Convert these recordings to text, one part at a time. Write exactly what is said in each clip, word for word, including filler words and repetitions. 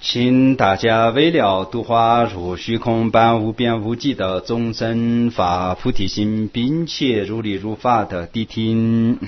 请大家为了度化如虚空般无边无际的众生发菩提心，并且如理如法的谛听。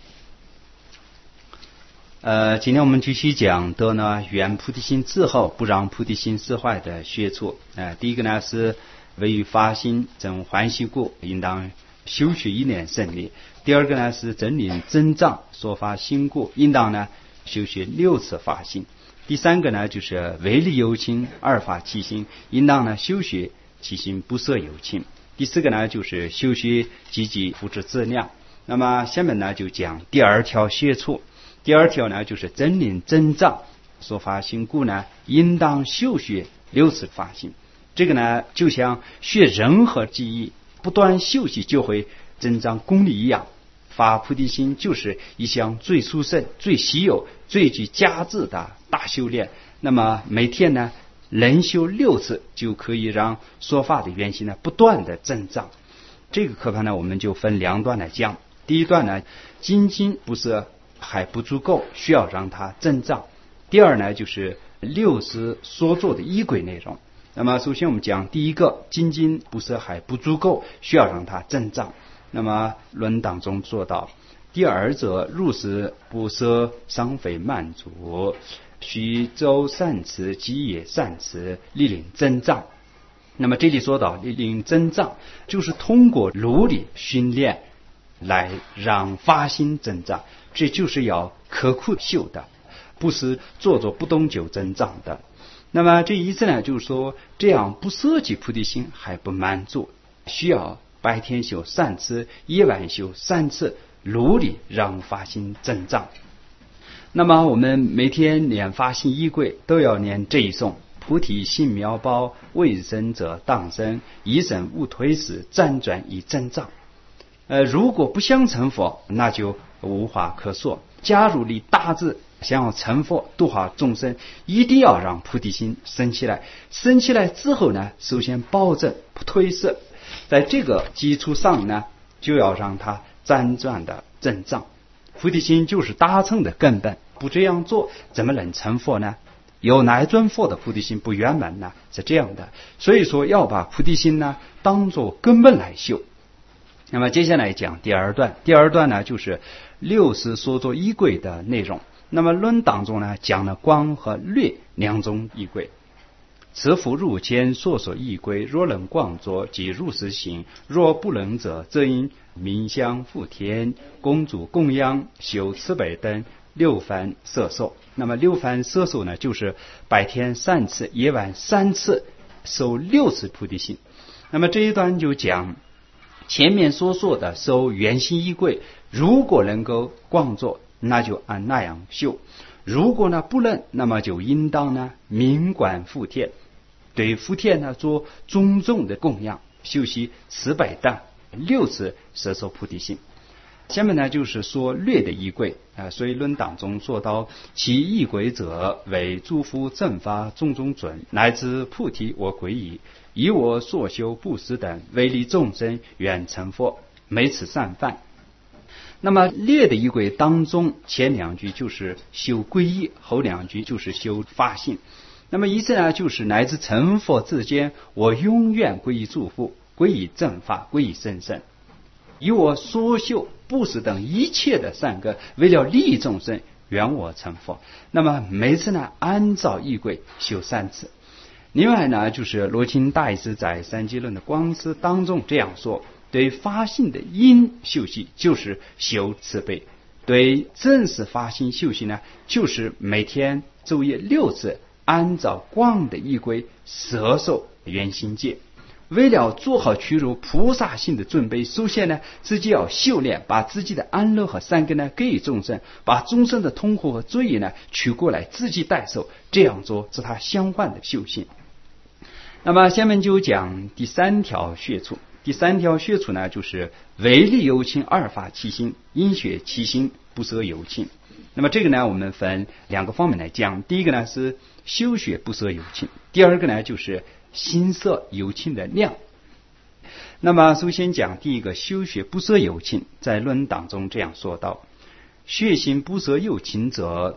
呃，今天我们继续讲的呢，圆菩提心之后不让菩提心失坏的学处。呃，第一个呢是为于发心证欢喜果，应当修学一年胜利。第二个呢是真灵增长所发心果，应当呢修学六次发心。第三个呢就是唯利有情二法起心，应当呢修学起心不摄有情。第四个呢就是修学积极复制质量。那么下面呢就讲第二条学处。第二条呢就是真灵增长所发心故呢，应当修学六次发心。这个呢就像学任何技艺，不断修习就会增长功力一样。发菩提心就是一项最殊胜、最稀有、最具价值的大修炼。那么每天呢能修六次，就可以让说法的原心呢不断的增长。这个课盘呢我们就分两段来讲。第一段呢，精进不是还不足够，需要让它增长。第二呢，就是六师所做的仪轨内容。那么首先我们讲第一个，精进不是还不足够，需要让它增长。那么论当中做到。第二者，入世不舍伤非满足，须周善持积业善持，力令增长。那么这里说到力令增长，就是通过努力训练来让发心增长，这就是要刻苦修的，不是做做不动就增长的。那么这意思呢，就是说这样不涉及菩提心还不满足，需要白天修三次，夜晚修三次，努力让发心增长。那么我们每天念发心仪轨都要念这一颂：菩提心妙宝，未生者当生，一生无退失，辗转以增长。呃，如果不想成佛，那就无话可说。假如你大志想要成佛度化众生，一定要让菩提心升起来。升起来之后呢，首先保证不退失，在这个基础上呢，就要让它辗转的增长。菩提心就是大乘的根本，不这样做怎么能成佛呢？有哪一尊佛的菩提心不圆满呢？是这样的。所以说要把菩提心呢当作根本来修。那么接下来讲第二段，第二段呢就是六师所作仪轨的内容。那么论当中呢讲了光和略两种仪轨。此复入前所作仪轨，若能广作，即入世行；若不能者，则应冥想复天，恭祝供养，修慈悲等六番摄受。那么六番摄受呢，就是白天三次，夜晚三次，受六次菩提心。那么这一段就讲前面所说的受圆心仪轨，如果能够广作，那就按那样修；如果呢不能，那么就应当呢冥观福田，对福田呢做种种的供养，修习慈悲等六次摄受菩提心。下面呢就是说略的仪轨啊、呃，所以论当中说到其仪轨者，为诸佛正法种种准，乃至菩提我归依，以我所修布施等，为利众生愿成佛，每此善犯。那么略的仪轨当中，前两句就是修皈依，后两句就是修发心。那么意思呢，就是乃至成佛之间，我永远皈依诸佛，皈依正法，皈依甚深，以我所修布施等一切的善根，为了利益众生，愿我成佛。那么每次呢，按照仪轨修三次。另外呢，就是罗钦大师在三集论的光师当中这样说：对发心的因修习就是修慈悲，对正式发心修习呢，就是每天昼夜六次按照光的仪轨摄受圆心戒。为了做好取入菩萨心的准备，首先呢自己要修炼，把自己的安乐和善根呢给予众生，把众生的痛苦和罪业呢取过来自己代受，这样做是他相换的修行。那么下面就讲第三条学处。第三条学处呢，就是唯利有情二法起心，因学起心不舍有情。那么这个呢我们分两个方面来讲。第一个呢是修学不舍有情，第二个呢就是心摄有情的量。那么首先讲第一个修学不舍有情，在论当中这样说道：学行不舍有情者，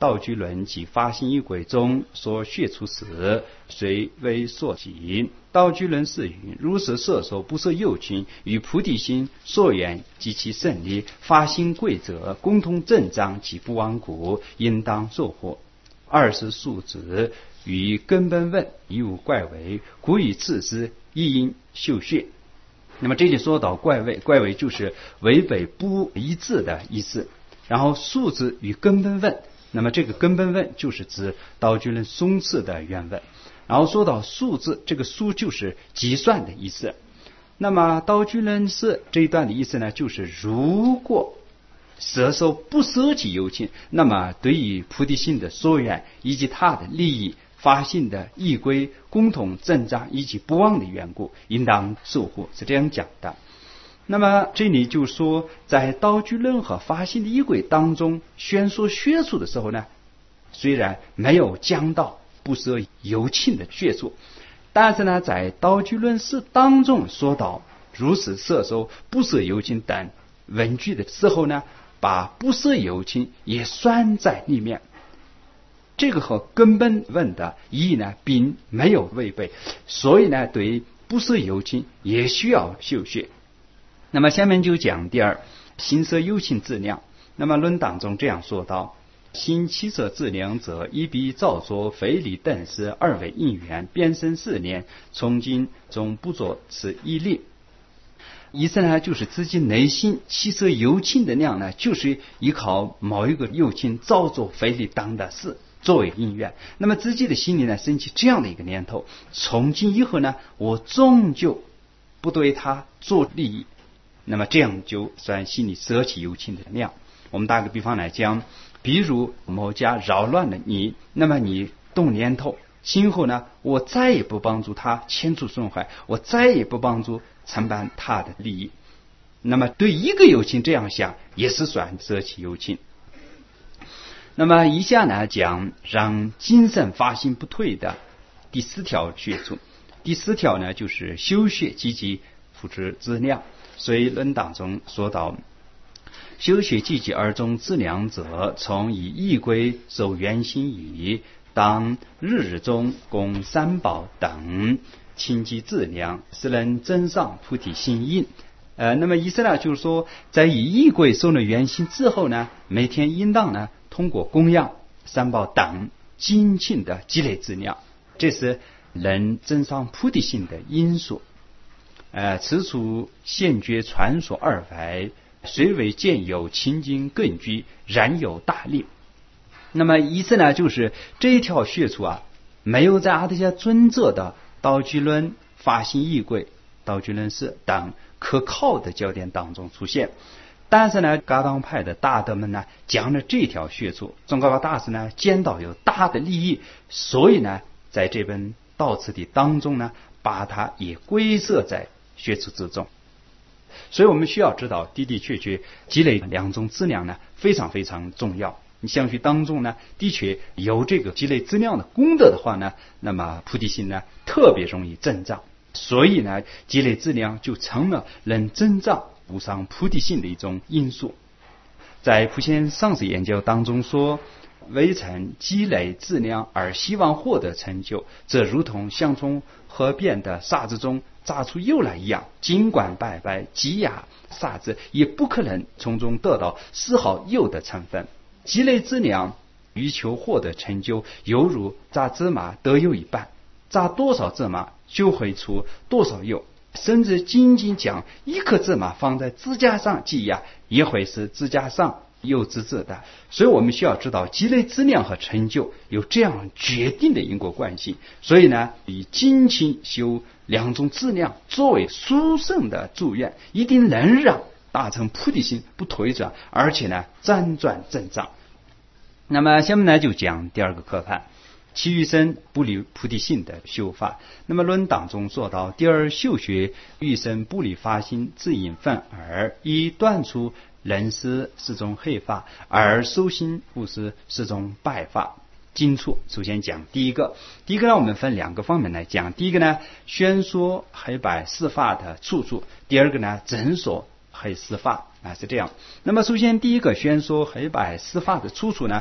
道居论及发心仪轨中所学出时，虽为所及。道居论是云：如是摄受不摄有情，与菩提心所缘及其胜利，发心贵者，共同正章及不亡故，应当受获。二是数子与根本问亦无怪违，故以次之，亦应修学。那么这里说到怪违，怪违就是违背不一致的意思。然后数子与根本问，那么这个根本问就是指道居论松次的原文。然后说到数字，这个数就是计算的意思。那么道居论是这一段的意思呢，就是如果摄受不舍己有情，那么对于菩提心的所缘以及他的利益发心的仪轨共同正章以及不忘的缘故，应当受获，是这样讲的。那么这里就说，在道居论和发心的仪轨当中宣说学处的时候呢，虽然没有讲到不舍有情的学处，但是呢，在道居论释当中说到如此摄受不舍有情等文句的时候呢，把不舍有情也算在里面。这个和根本问的意义呢，并没有违背，所以呢，对不舍有情也需要修学。那么下面就讲第二，心摄有情质量。那么论当中这样说道：心七摄质量者，一笔造作非理等事，二为因缘，变生四念，从今终不作此一例。意思呢，就是自己内心七摄有情的量呢，就是依靠某一个有情造作非理当的事作为因缘。那么自己的心里呢，升起这样的一个念头，从今以后呢，我终究不对他做利益，那么这样就算心里舍弃有情的量。我们打个比方来讲，比如某家扰乱了你，那么你动念头，今后呢，我再也不帮助他牵除损坏，我再也不帮助承办他的利益。那么对一个有情这样想，也是算舍弃有情。那么以下呢，讲让精神发心不退的第四条学处。第四条呢，就是修学积极付之资量。所以论当中说到，修学积极而中资量者，从以仪轨受缘心矣，当日日中供三宝等，清积资量，使能增上菩提心印。呃，那么意思呢，就是说，在以仪轨受了缘心之后呢，每天应当呢，通过供养三宝等精进的积累资量，这是能增上菩提心的因素。呃，此处现觉传说二外，虽为见有清净根据，然有大利。那么意思呢，就是这一条学处啊，没有在阿底峡尊者的道居论、发心仪轨、道居论释等可靠的教典当中出现。但是呢，噶当派的大德们呢，讲了这条学处，宗喀巴大师呢见到有大的利益，所以呢，在这本道次第当中呢，把它也归摄在学处之中。所以我们需要知道，的的确确积累两种资粮呢，非常非常重要。你相续当中呢，的确有这个积累资粮的功德的话呢，那么菩提心呢特别容易增长。所以呢，积累资粮就成了能增长无上菩提心的一种因素。在普贤上师研究当中说，未曾积累资粮而希望获得成就，则如同像从河边的沙子中榨出油来一样，尽管白白积压沙子，也不可能从中得到丝毫油的成分。积累资粮欲求获得成就，犹如榨芝麻得油一般，榨多少芝麻就会出多少油，甚至仅仅将一颗芝麻放在指甲上挤压，也会使指甲上油滋滋的。所以我们需要知道，积累资粮和成就有这样决定的因果关系。所以呢，以精勤修两种资粮作为殊胜的祝愿，一定能让达成菩提心不退转，而且呢辗转增长。那么下面呢就讲第二个课判，其余生不离菩提心的修法。那么论当中说到，第二修学欲生不离发心自引分二，一断除人师是种黑法，而修心不是是种白法。经处首先讲第一个，第一个呢我们分两个方面来讲。第一个呢，宣说黑白四法的处处；第二个呢，整说黑四法啊，是这样。那么首先第一个宣说黑白四法的处处呢，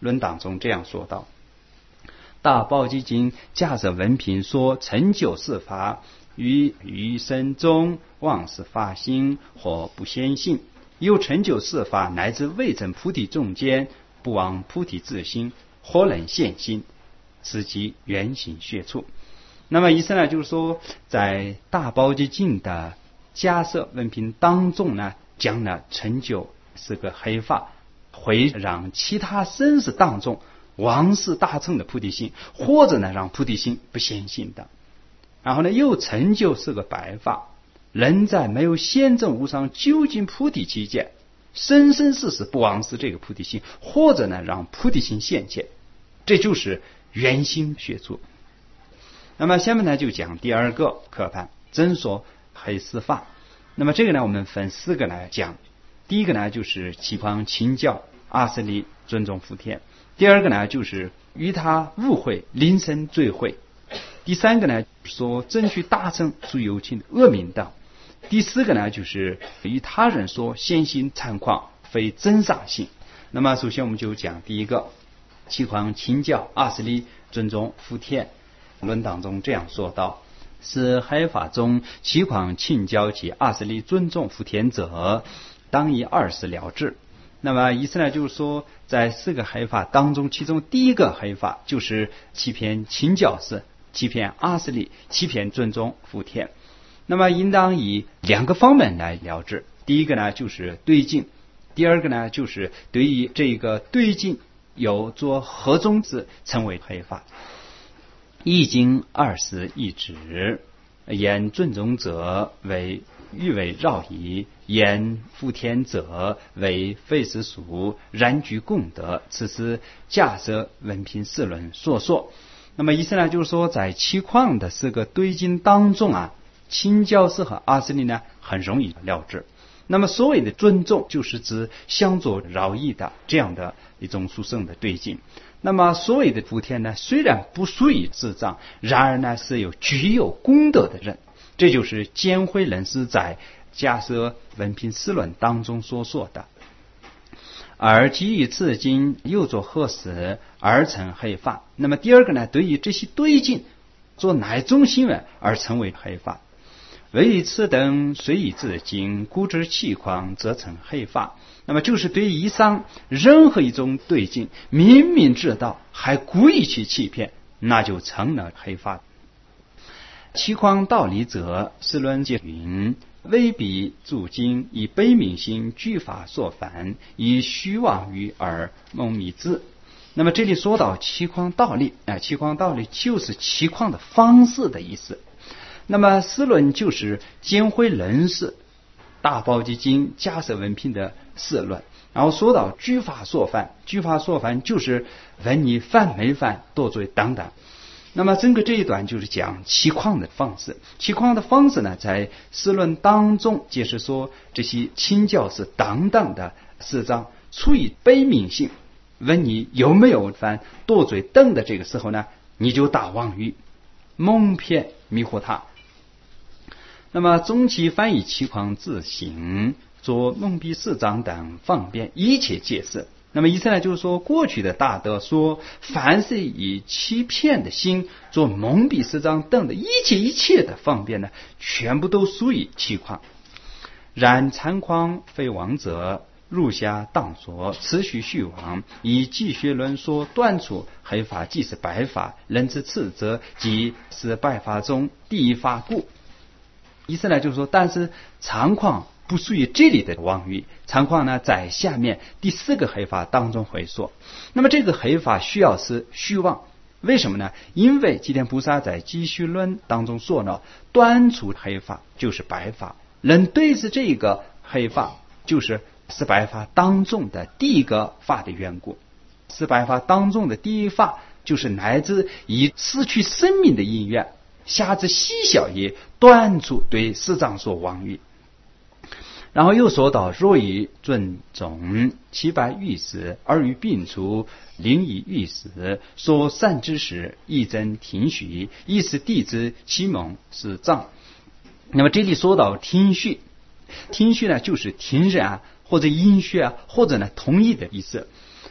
论当中这样说道：大宝积经假设文凭说成就事法，于余生中妄是发心或不先性，有成就事法乃至未成菩提中间，不忘菩提自心，或能现心，此即原形学处。那么意思呢，就是说在大宝积经的假设文凭当中呢，讲了成就是个黑法，会让其他生死当中王事大乘的菩提心，或者呢让菩提心不显性的。然后呢又成就是个白法，人在没有显证无上究竟菩提期间，生生世世不忘失这个菩提心，或者呢让菩提心现前，这就是圆心学处。那么下面呢就讲第二个科判，真说黑丝法。那么这个呢我们分四个来讲。第一个呢就是齐匡请教阿阇黎尊重福田，第二个呢就是与他误会临身罪会，第三个呢说争取大乘属有情的恶名等，第四个呢就是与他人说先行参况非真上性。那么首先我们就讲第一个，齐匡请教阿阇黎尊重福田论当中这样说道：是黑法中齐匡请教其阿阇黎尊重福田者，当以二事了之。那么意思呢就是说，在四个黑法当中，其中第一个黑法就是欺骗请教士，欺骗阿阇黎，欺骗尊重福田。那么应当以两个方面来了之，第一个呢就是对境，第二个呢就是对于这个对境有做合中之，称为黑法。易经二十一指，言尊重者为欲为绕矣，言福田者为非世俗，然具功德，此是假设文凭四论所说。那么意思呢就是说，在齐匡的四个对经当中啊，请教士和阿阇黎呢很容易了之。那么所谓的尊重，就是指相作饶益的这样的一种殊胜的对境。那么所谓的福田呢，虽然不属于智障，然而呢是有具有功德的人，这就是监慧人士在假设文凭四论当中所说的。而基于此经又作何事而成黑法。那么第二个呢，对于这些对境做哪种行为而成为黑法。唯以此等虽以自经故知其况，则成黑法。那么就是对于以上任何一种对境明明知道还故意去欺骗，那就成了黑法。齐匡道理者，是论皆云：未必注经以悲悯心具法所反，以虚妄语而蒙迷之。那么这里说到齐匡道理啊，齐匡道理就是齐匡的方式的意思。那么四论就是监慧人士大宝积经假设文凭的四论。然后说到具法所犯，具法所犯就是问你犯没犯堕罪等等。那么整个这一段就是讲齐匡的方式。齐匡的方式呢，在四论当中解释说，这些请教士等等的四章出于悲悯性，问你有没有犯堕罪等的这个时候呢，你就打妄语蒙骗迷惑他。那么中期翻译齐匡自行做蒙蔽四章等方便一切解释。那么意思呢就是说，过去的大德说，凡是以欺骗的心做蒙蔽四章等的一切一切的方便呢，全部都属于齐匡。然参匡非王者，入下当说，持续虚妄，以继学论说断除黑法即是白法，人之次则即是白法中第一法故。意思呢就是说，但是参匡不属于这里的妄语，参匡呢在下面第四个黑法当中会说。那么这个黑法需要是虚妄，为什么呢？因为吉田菩萨在继续论当中说呢，断除黑法就是白法，人对治这个黑法就是是白法当中的第一个法的缘故。是白法当中的第一法就是乃至以失去生命的因缘，下至细小也断除对四章所妄语。然后又说到，若以尊重七百欲时，而于病除灵以欲时，说善之时，亦真听许，亦是地之启蒙是藏。那么这里说到听许，听许呢就是听人啊，或者音学啊，或者呢同意的意思。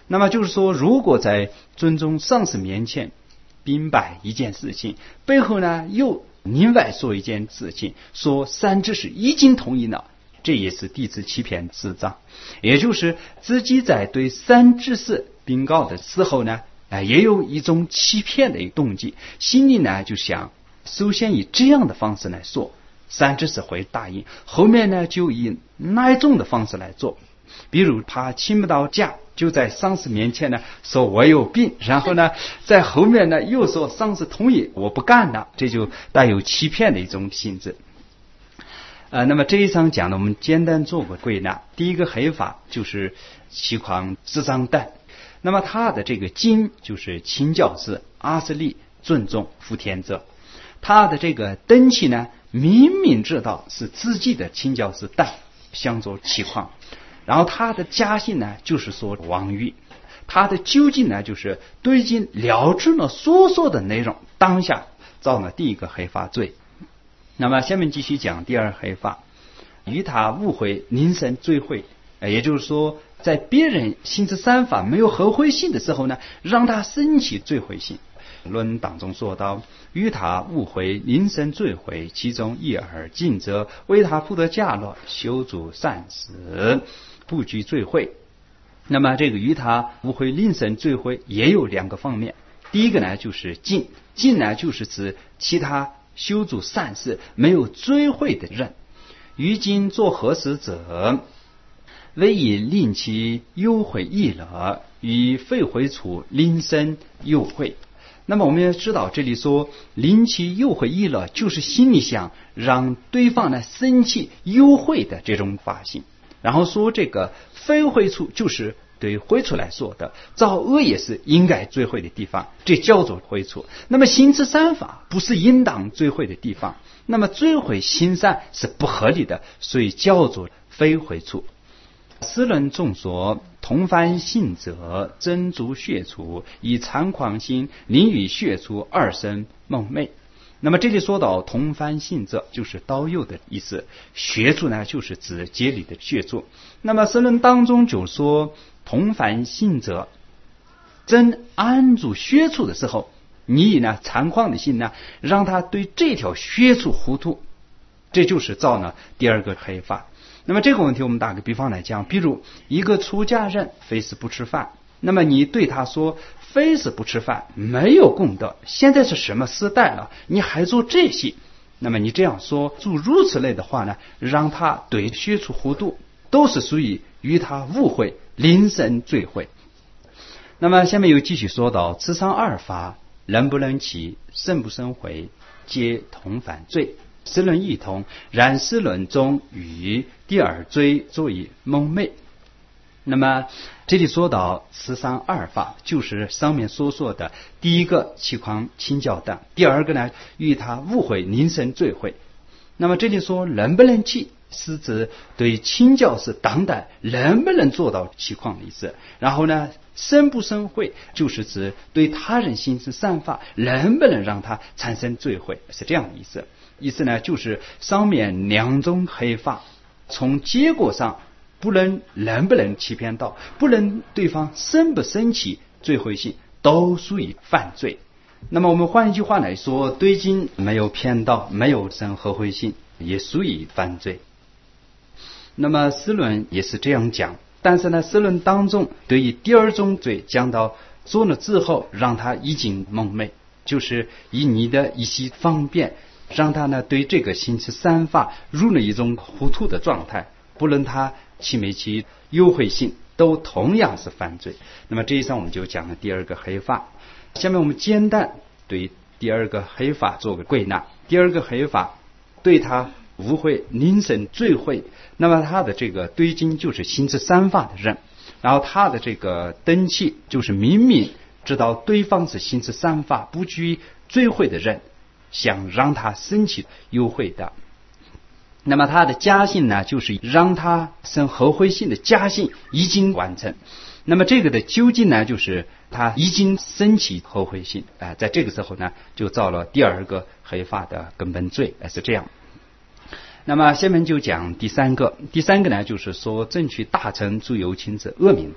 那么就是说，如果在尊重上司面前明白一件事情，背后呢又另外说一件事情，说三知识已经同意了，这也是弟子欺骗师长，也就是自己在对三知识禀告的时候呢，也有一种欺骗的一个动机，心里呢就想，首先以这样的方式来说，三知识会答应，后面呢就以那一种的方式来做。比如他请不到假，就在上司面前呢说我有病，然后呢在后面呢又说上司同意我不干了，这就带有欺骗的一种性质。呃，那么这一章讲的我们简单做过归纳。第一个黑法就是齐匡执掌等，那么他的这个经就是亲教师阿斯利尊重福田者，他的这个登记呢明明知道是自己的亲教师等向做齐匡，然后他的家信呢就是说王玉，他的究竟呢就是对已经了知了所说的内容，当下造了第一个黑法罪。那么下面继续讲第二黑法，与他误会临神罪会，也就是说在别人心之三法没有合会性的时候呢，让他升起罪会性。论当中说到，与他误会临神罪会，其中一而尽则为他不得驾乐，修筑善事，不居罪会。那么这个与他误会临神罪会也有两个方面，第一个呢就是尽，尽呢就是指其他修筑善事没有追悔的人，于今做何事者，为以令其忧悔易了，与废悔处临身忧悔。那么我们要知道，这里说临其忧悔易了，就是心里想让对方呢生气忧悔的这种法性。然后说这个废悔处就是对悔处来说的，造恶也是应该追悔的地方，这叫做悔处。那么行之三法不是应当追悔的地方，那么追悔行善是不合理的，所以叫做非悔处。诗人众说，同番信者真足血处，以残狂心临与血处，二生梦寐。那么这里说到同番信者就是刀右的意思，血处呢就是指节里的血处。那么诗人当中就说同番信者真安住血处的时候，你以呢残狂的心呢让他对这条血处糊涂，这就是造呢第二个黑法。那么这个问题我们打个比方来讲，比如一个出家人非是不吃饭，那么你对他说非是不吃饭没有功德，现在是什么时代了，你还做这些，那么你这样说诸如此类的话呢，让他对血处糊涂，都是属于与他误会临身罪会。那么下面又继续说到，此上二法能不能起生不生悔，皆同犯罪。诗论异同，然诗论中与第二罪作以蒙昧。那么这里说到此上二法，就是上面所说的第一个齐匡亲教等，第二个呢与他误会临身罪会。那么这里说能不能起，是指对亲教是当代能不能做到齐匡的意思。然后呢生不生悔，就是指对他人行事善法能不能让他产生罪会，是这样的意思。意思呢就是上面两种黑法从结果上不能能不能欺骗到，不能对方生不生起罪会性，都属于犯罪。那么我们换一句话来说，对经没有骗到，没有生合会性，也属于犯罪。那么诗论也是这样讲，但是呢诗论当中对于第二种罪讲到做了之后让他已经蒙昧，就是以你的一些方便让他呢对这个行持三法入了一种糊涂的状态，不论他起没起优惠性都同样是犯罪。那么这一上我们就讲了第二个黑法。下面我们简单对第二个黑法做个归纳。第二个黑法对他误会临身罪会，那么他的这个对经就是行持三法的人，然后他的这个登记就是明明知道对方是行持三法不居罪会的人，想让他升起优惠的。那么他的家信呢，就是让他生合会性的家信已经完成。那么这个的究竟呢，就是他已经升起合会性，呃、在这个时候呢就造了第二个黑法的根本罪，呃、是这样。那么下面就讲第三个，第三个呢就是说争取大臣诸有情之恶名等。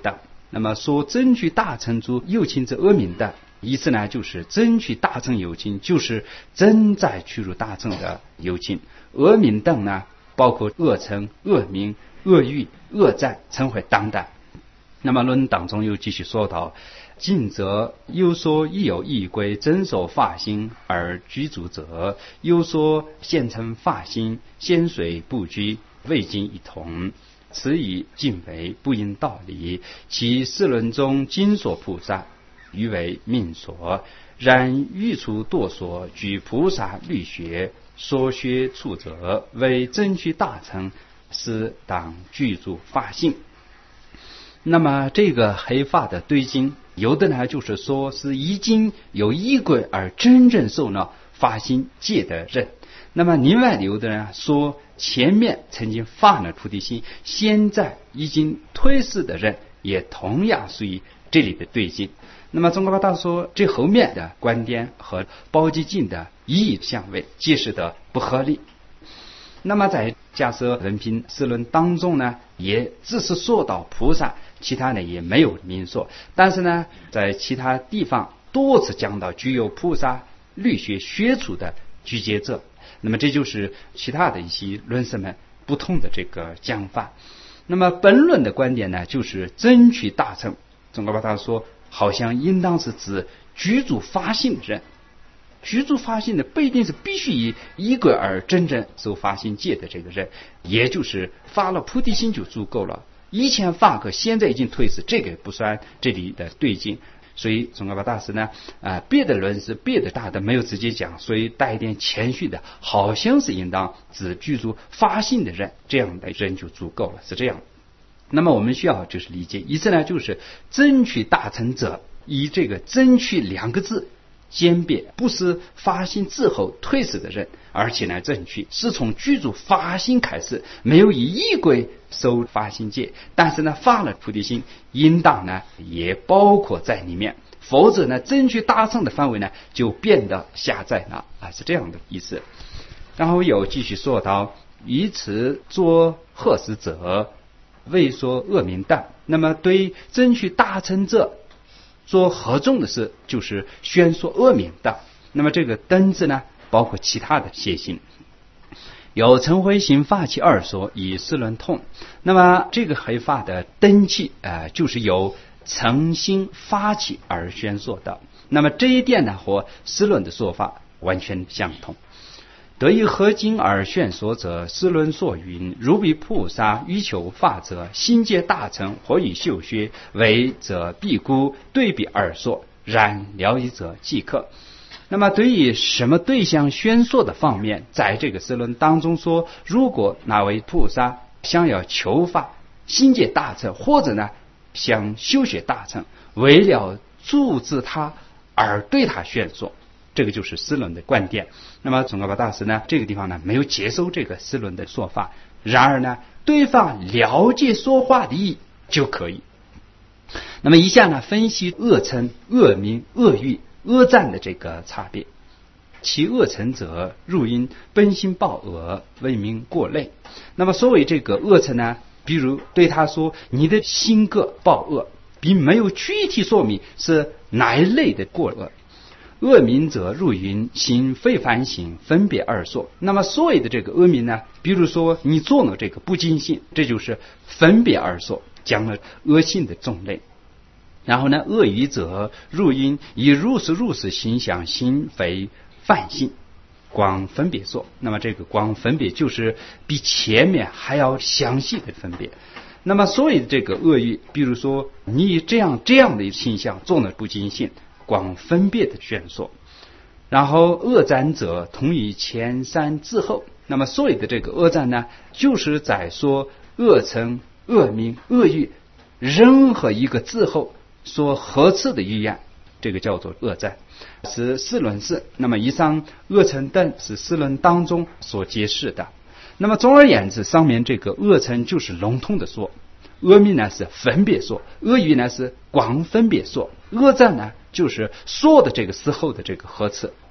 那么说争取大成诸有情之恶名等，意思呢就是争取大乘有情，就是真在驱入大乘的有情。恶名等呢，包括恶称、恶名、恶欲、恶赞、称毁等等。那么论当中又继续说到，近则有说亦有异归真守法心而居足者，有说现成法心先水不居，未经一同，此以尽为不应道理。其四轮中今所菩萨余为命所，然欲出堕所，举菩萨律学所学处者，为争取大成，是当具足法性。那么这个黑发的对经，有的呢就是说是已经有依轨而真正受了发心戒的人，那么另外有的人说前面曾经发了菩提心，现在已经退世的人，也同样属于这里的对境。那么宗喀巴大说，这后面的观点和包济经的一义相违，解释的不合理。那么在假设人品四论当中呢，也只是说到菩萨，其他呢也没有明说，但是呢在其他地方多次讲到具有菩萨律学学处的具戒者，那么这就是其他的一些论师们不同的这个讲法。那么本论的观点呢，就是争取大乘，宗喀巴大说好像应当是指居住发心的人，居住发心的不一定是必须以一个而真正受发心戒的这个人，也就是发了菩提心就足够了，以前发个现在已经退世，这个不算这里的对境。所以宗喀巴大师呢，啊、呃，别的论师别的大的没有直接讲，所以带一点谦虚的，好像是应当指居住发心的人，这样的人就足够了，是这样。那么我们需要就是理解，意思呢就是争取大成者，以这个争取两个字兼别，不是发心之后退死的人，而且呢争取是从居住发心开始，没有以依归受发心戒，但是呢发了菩提心，应当呢也包括在里面，否则呢争取大乘的范围呢就变得狭窄了啊，是这样的意思。然后有继续说到，以此作贺使者，未说恶名等。那么对争取大乘者做合众的事，就是宣说恶名的。那么这个灯字呢，包括其他的邪心。有成灰行发起二说，以四轮痛。那么这个黑发的灯气呃，就是由诚心发起而宣说的。那么这一点呢，和四轮的说法完全相同。得以合经而宣说者，四论所云：如彼菩萨欲求法者，心界大成，或以修学为则必孤，对比而说，然了义者即可。那么对于什么对象宣说的方面，在这个四论当中说，如果哪位菩萨想要求法，心界大成，或者呢想修学大成，为了阻止他而对他宣说，这个就是四论的观点。那么宗喀巴大师呢，这个地方呢没有接受这个四论的说法，然而呢对方了解说话的意义就可以。那么以下呢分析恶称、恶名、恶欲、恶赞的这个差别。其恶称者，入因本心报恶，为名过类。那么所谓这个恶称呢，比如对他说你的性格报恶，并没有具体说明是哪一类的过恶。恶名者，入云行非凡行，分别而说。那么所谓的这个恶名呢，比如说你做了这个不尽信，这就是分别而说，讲了恶性的种类。然后呢，恶语者，入因以如是如是心想心非泛性，光分别说。那么这个光分别就是比前面还要详细的分别。那么所谓的这个恶语，比如说你这样这样的形象做了不尽信，光分别的宣说。然后恶赞者，同于前三之后。那么所谓的这个恶赞呢，就是在说恶称、恶名、恶语任何一个字后所合次的语言，这个叫做恶赞，是四论释。那么以上恶称等是四论当中所揭示的。那么总而言之，上面这个恶称就是笼统的说，恶名呢是分别说，恶语呢是光分别说，恶赞呢就是说的这个时候的这个合次。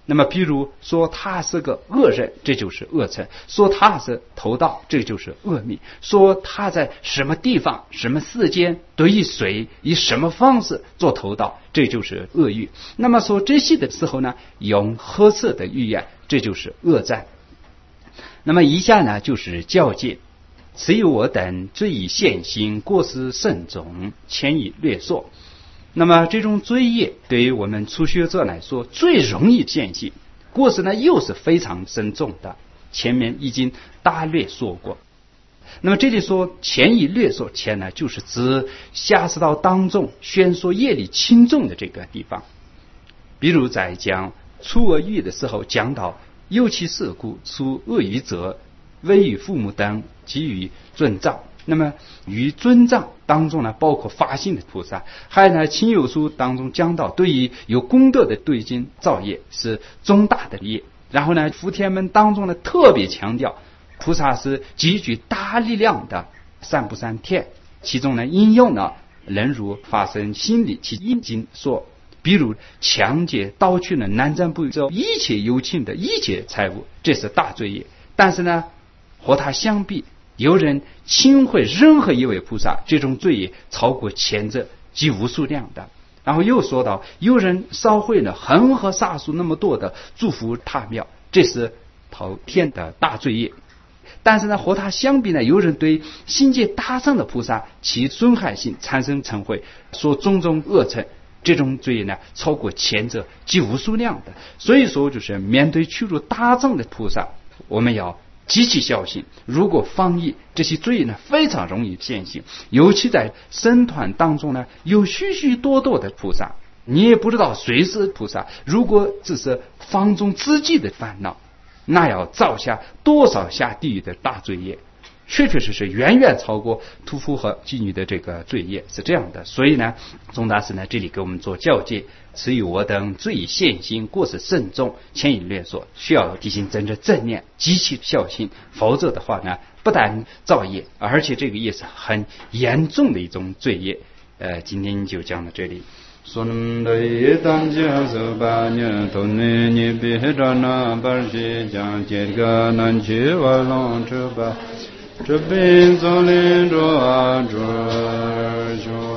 那么比如说他是个恶人，这就是恶臣；说他是偷盗，这就是恶命；说他在什么地方什么时间对谁以什么方式做偷盗，这就是恶语。那么说这些的时候呢，用合适的语言，这就是恶战。那么以下呢就是教诫，此有我等罪以现行，过失甚重，浅以略说。那么这种罪业对于我们初学者来说最容易现行，过失呢又是非常深重的，前面已经大略说过。那么这里说浅以略说，浅呢就是指下士道当中宣说业力轻重的这个地方。比如在讲出恶语的时候，讲到尤其事故出恶语者，威与父母等给予尊长。那么与尊长当中呢，包括发心的菩萨，还有呢亲友书当中讲到，对于有功德的对境造业是重大的业。然后呢，福田门当中呢特别强调，菩萨是极具大力量的善不善天，其中呢应用呢人如发生心理其因经说，比如强劫盗取了南瞻部洲一切有情的一切财物，这是大罪业。但是呢和它相比，有人轻毁任何一位菩萨，这种罪业超过前者及无数量的。然后又说到，有人烧毁了恒河沙数那么多的祝福塔庙，这是滔天的大罪业。但是呢和它相比呢，有人对心界大圣的菩萨其损害性产生嗔恚，说种种恶尘，这种罪业呢超过前者及无数量的。所以说就是面对屈辱大乘的菩萨，我们要极其小心。如果放逸，这些罪呢非常容易现行。尤其在僧团当中呢，有许许多多的菩萨，你也不知道谁是菩萨。如果只是放纵自己的烦恼，那要造下多少下地狱的大罪业，确确实实远远超过屠夫和妓女的这个罪业，是这样的。所以呢，宗大师呢这里给我们做教诫，此有我等罪以现行，过失甚重，浅以略说，需要提醒真正正念，极其小心，否则的话呢，不但造业，而且这个也是很严重的一种罪业。呃，今天就讲到这里。说那么的一当家是八年多年你别着那把些讲这个难去我弄这把这边走连着啊着就